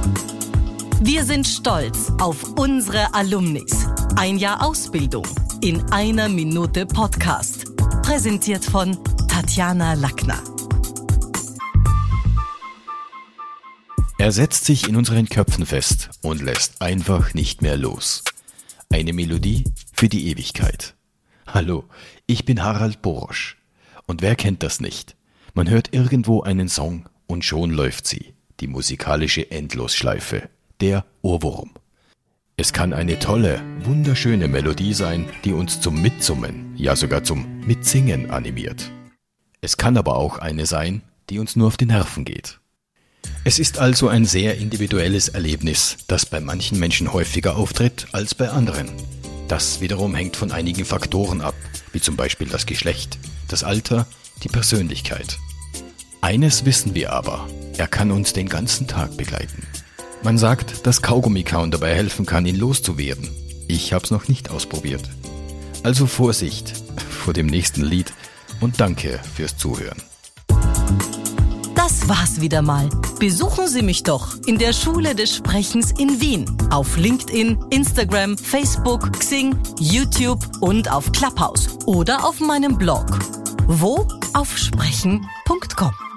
Wir sind stolz auf unsere Alumnis. Ein Jahr Ausbildung in einer Minute Podcast. Präsentiert von Tatjana Lackner. Er setzt sich in unseren Köpfen fest und lässt einfach nicht mehr los. Eine Melodie für die Ewigkeit. Hallo, ich bin Harald Borosch. Und wer kennt das nicht? Man hört irgendwo einen Song und schon läuft sie. Die musikalische Endlosschleife. Der Ohrwurm. Es kann eine tolle, wunderschöne Melodie sein, die uns zum Mitsummen, ja sogar zum Mitsingen animiert. Es kann aber auch eine sein, die uns nur auf die Nerven geht. Es ist also ein sehr individuelles Erlebnis, das bei manchen Menschen häufiger auftritt als bei anderen. Das wiederum hängt von einigen Faktoren ab, wie zum Beispiel das Geschlecht, das Alter, die Persönlichkeit. Eines wissen wir aber, er kann uns den ganzen Tag begleiten. Man sagt, dass Kaugummikauen dabei helfen kann, ihn loszuwerden. Ich hab's noch nicht ausprobiert. Also Vorsicht vor dem nächsten Lied und danke fürs Zuhören. Das war's wieder mal. Besuchen Sie mich doch in der Schule des Sprechens in Wien. Auf LinkedIn, Instagram, Facebook, Xing, YouTube und auf Clubhouse. Oder auf meinem Blog. Wo? Auf sprechen.com.